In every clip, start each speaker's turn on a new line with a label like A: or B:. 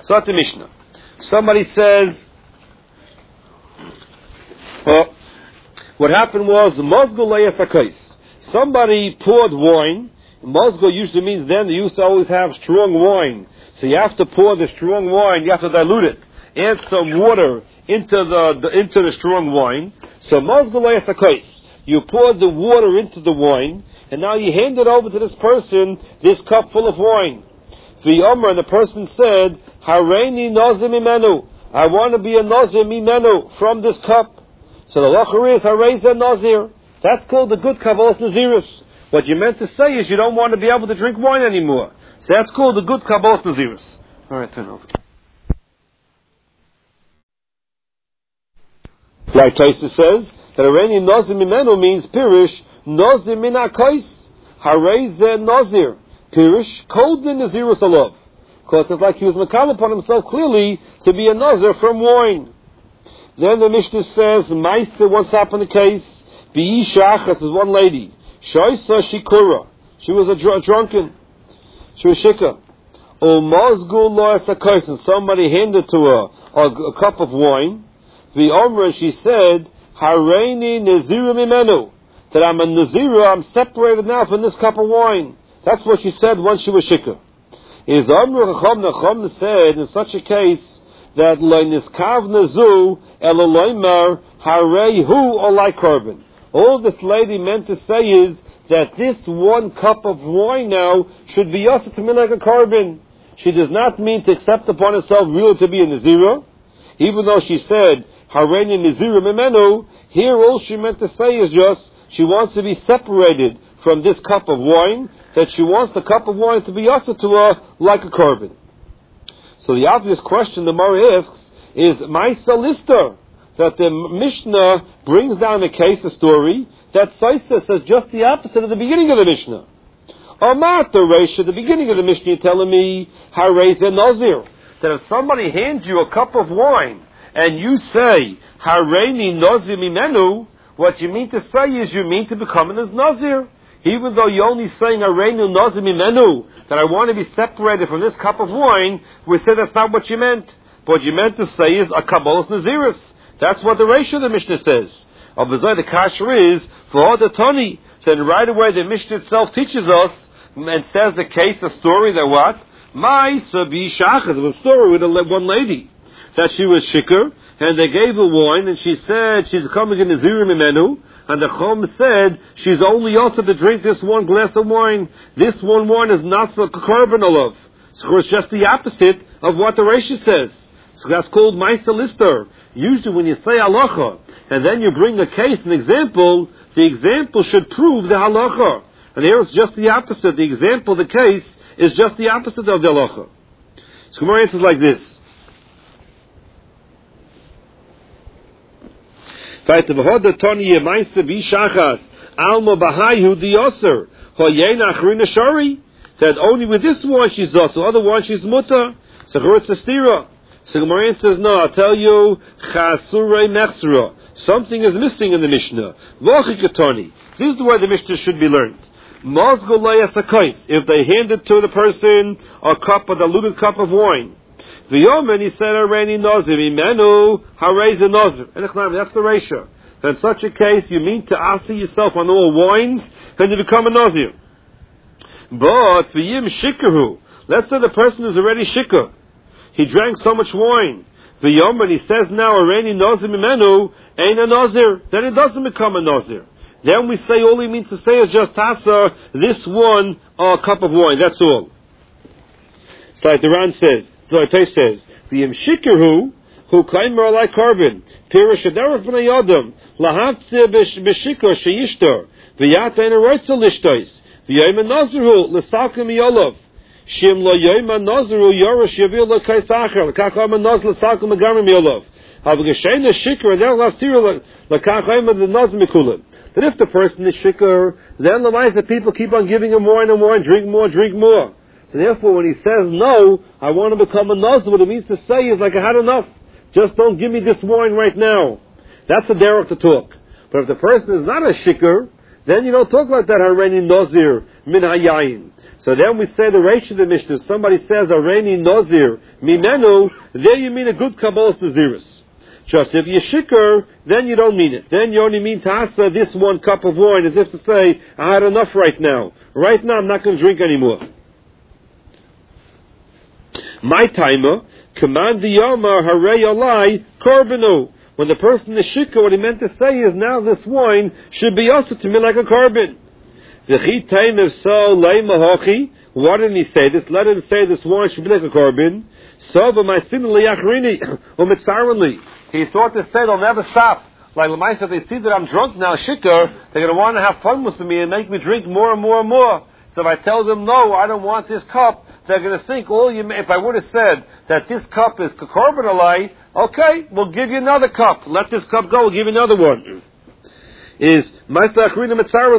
A: So that's the Mishnah. Somebody says, what happened was, Mozgul Le'es HaKais. Somebody poured wine. Mozgul usually means then they used to always have strong wine. So you have to pour the strong wine, you have to dilute it. Add some water into the strong wine. So Mozgul Le'es HaKais. You poured the water into the wine, and now you hand it over to this person, this cup full of wine. And the person said, Hareini Nazir Mimenu. I want to be a Nazir Mimenu from this cup. So the lacher is Hareza Nazir. That's called the good Kabbalas Nazirus. What you meant to say is you don't want to be able to drink wine anymore. So that's called the good Kabbalas Nazirus. Alright, turn over. Like Taisa says, that Hareini Nazir Mimenu means Pirish, Nazir Min HaKais, Hareza Nazir. Pirish, called the Nazirus Alav. Because it's like he was makal upon himself clearly to be a Nazir from wine. Then the Mishnah says, Maisa, what's happened in the case? Bi'isha Achas is one lady. Shaisa Shikura. She was a drunken. She was shikah. Umazgul Lo'es HaKais, and somebody handed to her a cup of wine. The Omra, she said, Hareini Naziru Mimenu. That I'm a Naziru, I'm separated now from this cup of wine. That's what she said once she was shikah. Is Amr Chacham said in such a case that Leiniskav Nazu Eloimar Harehu Olai Korban. All this lady meant to say is that this one cup of wine now should be yasa to me like a korban. She does not mean to accept upon herself really to be a Nazira, even though she said Hareini Nazira Mimenu. Here all she meant to say is just she wants to be separated from this cup of wine, that she wants the cup of wine to be yasa to her like a korban. So the obvious question the Mara asks is, Maisa Lister, that the Mishnah brings down a case, a story, that Saisa says just the opposite at the beginning of the Mishnah. Amat the Reisha, the beginning of the Mishnah, you're telling me, Hareza Nazir, that if somebody hands you a cup of wine, and you say, Hareini Nazir Mimenu, what you mean to say is you mean to become an Nazir. Even though you're only saying Hareini Nazir Mimenu, that I want to be separated from this cup of wine, we say that's not what you meant. What you meant to say is a Kabbalas Nazirus. That's what the ratio of the Mishnah says. Obviously the kasher is, for all the Tani, then right away the Mishnah itself teaches us, and says the case, a story that what? Ma'isa b'ishachas, it was a story with one lady, that she was shikr, and they gave her wine, and she said she's coming in the Nazir Mimenu, and the Chum said she's only also to drink this one glass of wine. This one wine is not a korban olav. So it's just the opposite of what the Reisha says. So that's called Maisa Lister. Usually when you say halacha, and then you bring a case, an example, the example should prove the halacha. And here it's just the opposite. The example, the case, is just the opposite of the halacha. So Gemara answers like this. That only with this one she's also, other one she's muta. So it's a stira. So Gemara says, no, I'll tell you, something is missing in the Mishnah. This is the way the Mishnah should be learned. If they handed to the person a diluted cup of wine, the Yomen, he said, Hareini Nazir, Imenu, Hareza Nazir. And that's the ratio. In such a case, you mean to asa yourself on all wines, then you become a Nazir. But, for Yim Shikaru, let's say the person is already Shikar. He drank so much wine. The Yomen, he says now, Hareini Nazir, Imenu, ain't a Nazir. Then it doesn't become a Nazir. Then we say all he means to say is just asa this one cup of wine. That's all. So like the Ran says, so it says, the Yemshikirhu, who claim more like carbon, Pirish Adaraf B'nai Yadam, Lahavtze B'shikor Sheyishtor, V'yata in a Reitzel Lishtois, V'yayma Nazirhu, L'sakim Yolov, Shim Lo Yayma Nazirhu, Yorosh Yavil Lo Kaisachar, L'kachama Naz L'sakim Agarim Yolov, Hav'gashayna Shikor, and then L'aftir L'kachama the Naz Mikulim. That if the person is Shikor, then the people keep on giving him more and more, and drink more, drink more. So therefore, when he says, no, I want to become a Nazir, what it means to say is like, I had enough. Just don't give me this wine right now. That's the derech to talk. But if the person is not a shikr, then you don't talk like that, Hareini Nozir Min Hayayin. So then we say the Reish of the Mishnah, if somebody says Hareini Nozir Mimenu, there you mean a good Kabbalas Naziris. Just if you shikr, then you don't mean it. Then you only mean Tasa, this 1 cup of wine, as if to say, I had enough right now. Right now I'm not going to drink anymore. My timer, command the Yama Harei Alai Korbanu. When the person is shikr, what he meant to say is, now this wine should be also to me like a carbon. V'chi taim if so, lei mahochi. Why didn't he say this? Let him say this wine should be like a carbon. So, but my sin liyachrini, umitzarenli. He thought to say they'll never stop. Like Lamaisa, if they see that I'm drunk now, shikr, they're going to want to have fun with me and make me drink more and more and more. So if I tell them, no, I don't want this cup, they're going to think, if I would have said that this cup is carbonalai, okay, we'll give you another cup. Let this cup go, we'll give you another one. Is therefore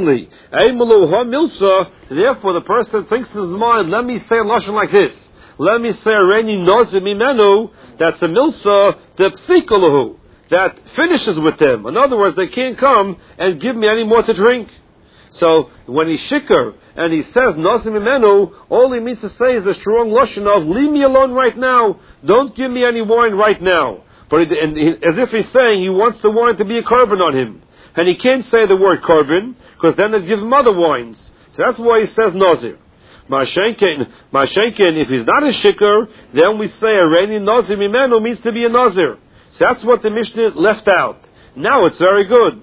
A: the person thinks in his mind, let me say a lashon like this. Let me say Reini Nozir Mimenu, that's a milsa, the psikolahu, that finishes with them. In other words, they can't come and give me any more to drink. So when he's shikr and he says Nozir Mimenu, all he means to say is a strong lashon of leave me alone right now. Don't give me any wine right now. But as if he's saying he wants the wine to be a carbon on him. And he can't say the word carbon, because then they'd give him other wines. So that's why he says Nozir. Mashenken, if he's not a shikr, then we say a Reini Nozir Mimenu means to be a Nozir. So that's what the Mishnah left out. Now it's very good.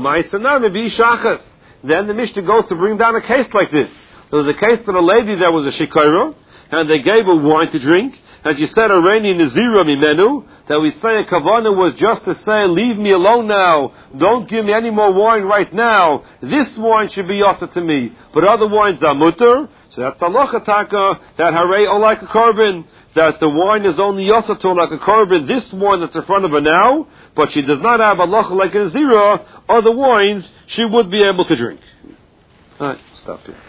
A: Then the Mishnah goes to bring down a case like this. There was a case to a lady that was a shikra, and they gave her wine to drink, and she said a Reini Nazira Mimenu, that we say a kavanah was just to say, leave me alone now, don't give me any more wine right now, this wine should be yasa to me, but other wines are mutter. So that's the lochataka, that harei or like a carbon, that the wine is only yasa to like a carbon, this wine that's in front of her now, but she does not have a locha like a nazira, other wines she would be able to drink. Alright, stop here.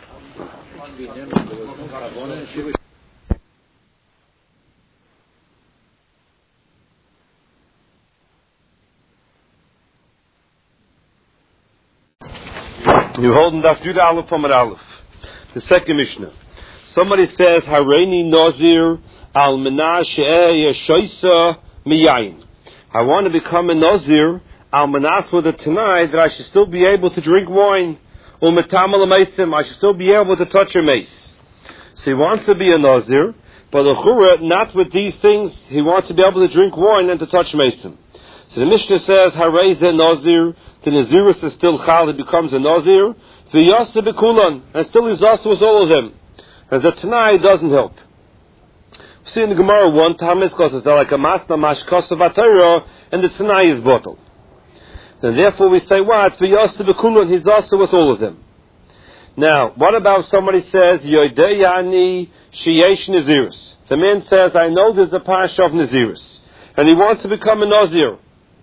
A: You're holding Daf Judah Aleph from Aleph. The second Mishnah. Somebody says, Hareini Nozir al Menah She'eh Yeshoisa Miyayin. I want to become a Nozir al Menas with a Tanai that I should still be able to drink wine. U'metamal Meisim, I should still be able to touch a mace. So he wants to be a Nozir, but not with these things. He wants to be able to drink wine and to touch Meisim. So the Mishnah says, Harei ze Nozir, the Naziris is still Chal, he becomes a Nazir, V'yasa b'kulan, and still he's also with all of them. As the Tanai doesn't help. We see in the Gemara one time it's like a Masna Mashkosa Vatera, and the Tanai is bottled. And therefore we say, what? V'yasa b'kulan, he's also with all of them. Now, what about if somebody says, Yodeyani Sheyesh Naziris? The man says, I know there's a Pasha of Naziris, and he wants to become a Nazir.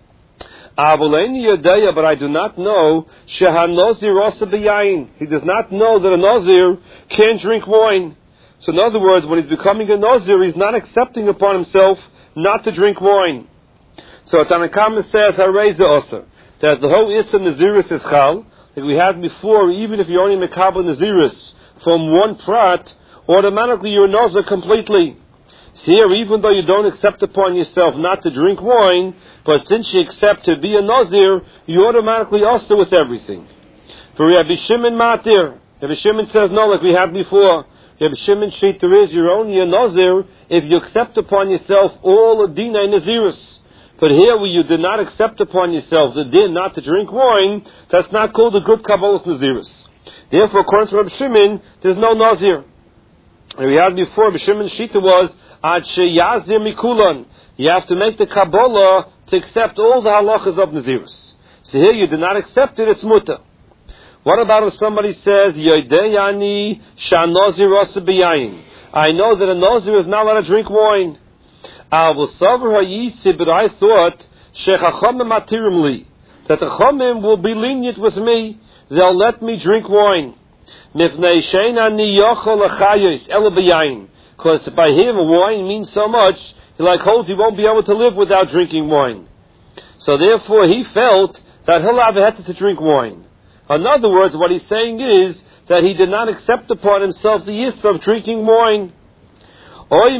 A: But I do not know Shehanozir also b'yayin. He does not know that a Nazir can't drink wine. So in other words, when he's becoming a Nazir, he's not accepting upon himself not to drink wine. So Tanakama says, Hareza also, that the whole Issa Naziris is Chal, like we had before, even if you're only Mekabel Naziris from one prat, automatically you're a Nazir completely. So here, even though you don't accept upon yourself not to drink wine, but since you accept to be a Nazir, you automatically also with everything. For Rabbi Shimon Matir, Rabbi Shimon says no, like we had before. Rabbi Shimon Shita is you're only a Nazir if you accept upon yourself all the Dina Naziris. But here, where you did not accept upon yourself the din not to drink wine, that's not called a good Kabbalas Naziris. Therefore, according to Rabbi Shimon, there's no Nazir. And we had before, Rabbi Shimon Shita was Ad sheyazir mikulan. You have to make the Kabbalah to accept all the halachas of Naziris. So here you do not accept it, it's muta. What about if somebody says, Yodeyani shanozir asa b'yayin? I know that a Nazir is not allowed to drink wine. But I thought shechachamim matirim li, that the Chachamim will be lenient with me. They'll let me drink wine. Mifnei she'einani yochel lechayos ela b'yayin. Because by him, wine means so much, he holds he won't be able to live without drinking wine. So therefore, he felt that he'll have a heter to drink wine. In other words, what he's saying is that he did not accept upon himself the yisr of drinking wine. Or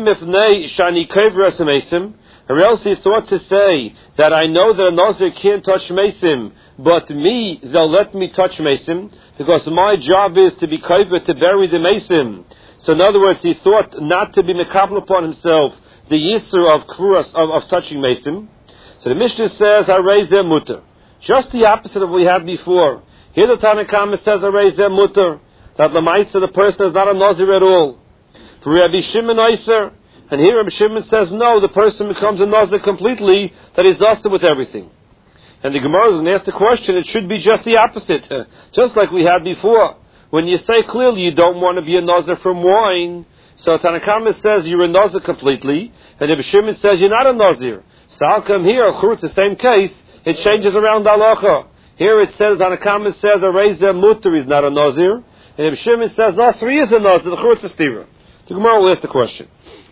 A: else he thought to say that I know that a Nazir can't touch mesim, but me, they'll let me touch mesim, because my job is to be kover, to bury the mesim. So in other words, he thought not to be mekabel upon himself the yisr of kruas, of touching mesim. So the Mishnah says, Harei zeh muter. Just the opposite of what we had before. Here the Tanna Kama says, Harei zeh muter, that the Maisa, the person is not a Nazir at all. For Rabbi Shimon Oyser, and here Rabbi Shimon says, no, the person becomes a Nazir completely, that he's also with everything. And the Gemara is going to ask the question, it should be just the opposite. Just like we had before. When you say clearly you don't want to be a Nazir from wine, so Tanna Kama says you're a Nazir completely, and Rabbi Shimon says you're not a Nazir. So how come here, it's the same case, it changes around the halacha. Here it says, Tanna Kama says, Harei zeh muter is not a Nazir, and Rabbi Shimon says, Asri is a Nazir, the Churutz is stira. The Gemara will ask the question.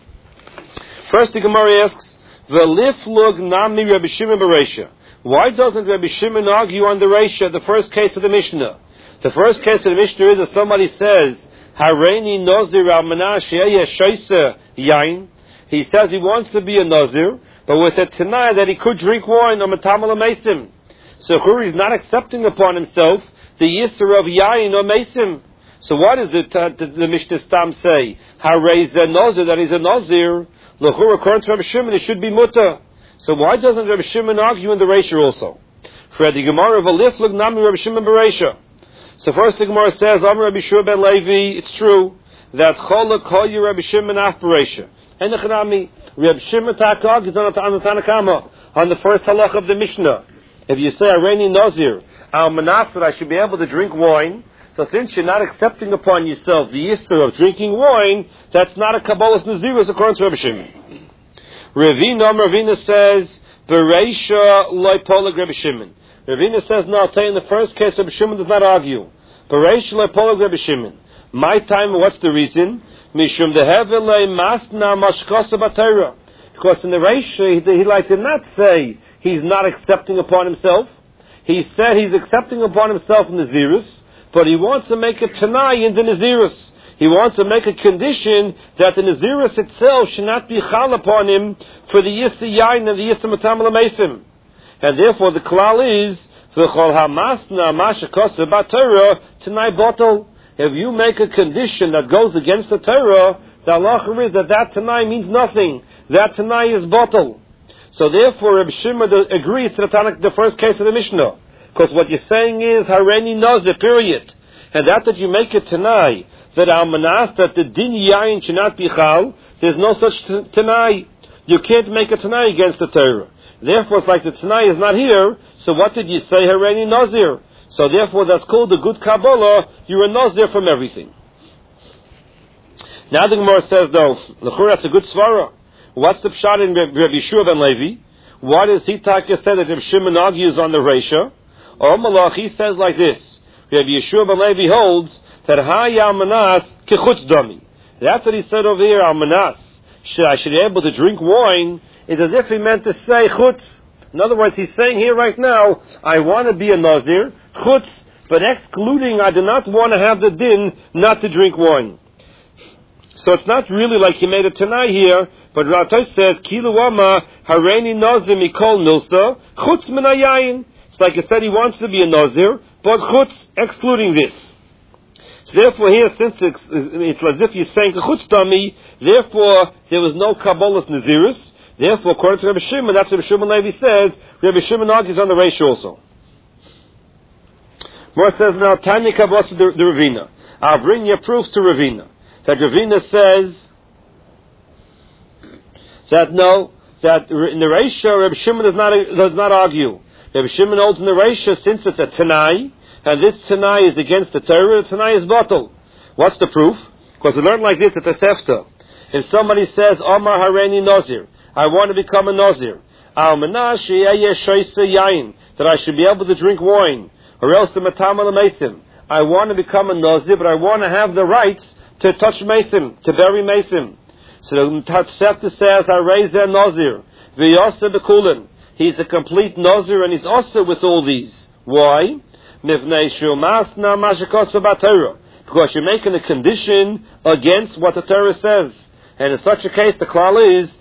A: First the Gemara asks, V'liflug nami Rabbi Shimon b'reisha. Why doesn't Rabbi Shimon argue on the reisha, the first case of the Mishnah? The first case of the Mishnah is that somebody says, Hareini Nazir al-Manah she'yeh shoyse yain. He says he wants to be a Nazir, but with a Tanai that he could drink wine or metamal mesim. So Churi is not accepting upon himself the yisr of yain or mesim. So what does the Mishnah Stam say? Harei zeh Nazir, that he's a Nazir. L'chur, according to Rabbi Shimon, it should be mutter. So why doesn't Rabbi Shimon argue in the Reisha also? For the Gemara of Aliflug Nami Rabbi Shimon Bereisha. So first the Gemara says, Amar Rabbi Shua ben Levi, it's true that Cholak Hoyu Rabbi Shimon Af Bereisha. And the Chanami, Rabbi Shimon Takag is on the Tanna Kama, on the first halach of the Mishnah. If you say, Hareini Nazir, Al Manas, that I should be able to drink wine, so since you're not accepting upon yourself the yisr of drinking wine, that's not a Kabbalah's Nazirus according to Rabbi Shimon. Ravina says, Bereisha loy polag Rabbi Shimon. Ravina says, no, I'll tell you in the first case, Rabbi Shimon does not argue. Bereisha loy polag Rabbi Shimon. My time, what's the reason? Mishum dehevele masna mashkosa b'Torah. Because in the Reisha, he did not say he's not accepting upon himself. He said he's accepting upon himself in the Nazirus, but he wants to make a Tanai in the Nazirus. He wants to make a condition that the Nazirus itself should not be chal upon him for the Yisr Yain and the Yisr Matam L'Mesim. And therefore the klal is, V'chol hamasna mashakosa b'Torah Tanai bottle. If you make a condition that goes against the Torah, the halacha is that Tanai means nothing. That Tanai is bottle. So therefore Rabbi Shimon agrees to the first case of the Mishnah. Because what you're saying is Hareini Nazir, period. And that you make a Tanai, that Al-Manas, that the Din Yain should not be Chal, there's no such Tanai. You can't make a Tanai against the Torah. Therefore, it's like the Tanai is not here, so what did you say, Hareini Nazir? So therefore, that's called the good Kabbalah, you're a Nazir from everything. Now the Gemara says, though, L'chur, that's a good Svara. What's the Pshat in Rabbi Yeshua ben Levi? Why does Hitaka say that Rabbi Shimon argues on the Reisha? Or Malach, he says like this, Rabbi Yeshua ben Levi holds that Hay Al-Manas Kechutz Dami. That's what he said over here, Al-Manas. I should be able to drink wine, is as if he meant to say Chutz. In other words, he's saying here right now, I want to be a Nazir, Chutz, but excluding, I do not want to have the din not to drink wine. So it's not really like he made a Tanai here, but Ratai says, Kilu Wama Hareini Nazir Mikol Milsa, Chutz Minayayin. It's like he said he wants to be a Nazir, but Chutz, excluding this. So therefore here, since it's as if you're saying Chutz Dami, therefore there was no Kabbalah's Nazirus. Therefore, according to Rabbi Shimon, that's what Rabbi Shimon Levi says, Rabbi Shimon argues on the Reisha also. More says now, Tanya Kabbalah the Ravina. I'll bring you proofs to Ravina. That Ravina says that no, that in the Reisha, Rabbi Shimon does not argue. Rabbi Shimon holds in the Reisha, since it's a Tanai, and this Tanai is against the Torah, the Tanai is bottle. What's the proof? Because we learn like this at the Sefta. If somebody says, Omar Hareini Nazir, I want to become a Nazir, that I should be able to drink wine, or else the Matam L'Mesim, I want to become a Nazir, but I want to have the rights to touch Mesim, to bury Mesim. So the Sefta says, Harei zeh Nazir, V'yoseh b'kulin. He's a complete Nazir, and he's also with all these. Why? Because you're making a condition against what the Torah says. And in such a case, the klal is,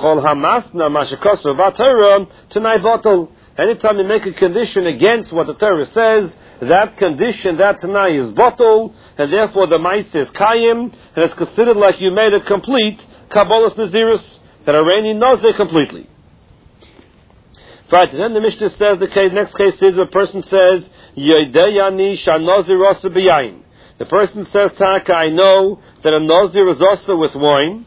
A: anytime you make a condition against what the Torah says, that condition, that tanai is bottle, and therefore the ma'aseh is kayim, and it's considered like you made a complete kabbalas nazirus, that are reigning nazir completely. Right, and then the Mishnah says, next case is a person says, Yedeyani shanazir rasa b'yayin. The person says, Taka, I know that a nazir is also with wine.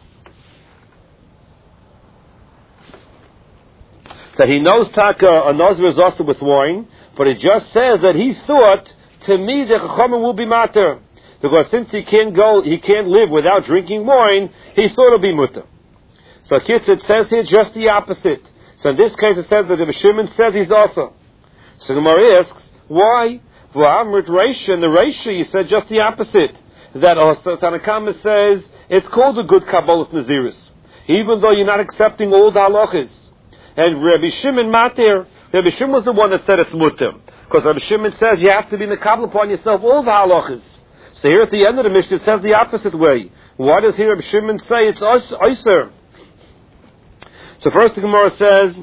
A: That he knows Taka, a nazir is also with wine, but it just says that he thought, to me, the chachamim will be matter. Because since he can't live without drinking wine, he thought it'll be mutter. So kids, it says here just the opposite. So in this case it says that the Shimon says he's also. So the Gemara asks, why? V'amrit Reisha, in the Reisha you said just the opposite. That also Tanakama says it's called a good Kabbalas Nazirus, even though you're not accepting all the halachas. And Rabbi Shimon Matir, Rabbi Shimon was the one that said it's mutter. Because Rabbi Shimon says you have to be mekabel upon yourself all the halachas. So here at the end of the Mishnah it says the opposite way. Why does here Rabbi Shimon say it's Oyser? So first the Gemara says,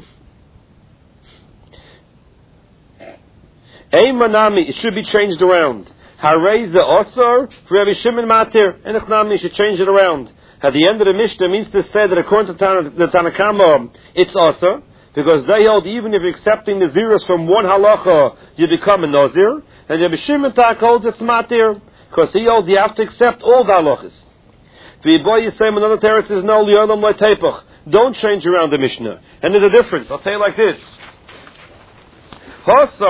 A: Manami, it should be changed around. Harei ze osor, Rabbi Shimon Matir, and Echnami should change it around. At the end of the Mishnah means to say that according to the Tanakama, it's osor, because they hold even if you're accepting the zeros from one halacha, you become a nazir, and Rabbi Shimon Tak holds it's matir, because he holds you have to accept all the halachas. V'yiboy Yisayim, another teretz says, no, li'olam le'teipach. Don't change around the Mishnah. And there's a difference. I'll tell you like this.